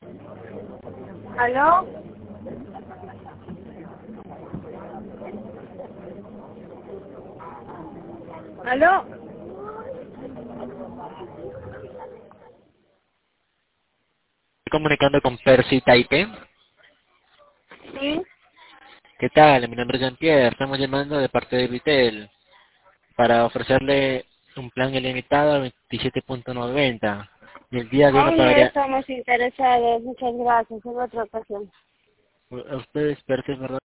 ¿Aló? ¿Aló? Comunicando con Percy Taipe. Sí. ¿Qué tal? Mi nombre es Jean-Pierre. Estamos llamando de parte de Vitel para ofrecerle un plan ilimitado a 27.90. Y el día de uno Aún no pagaría... estamos interesados. Muchas gracias. En otra ocasión. A ustedes, Percy, ¿verdad?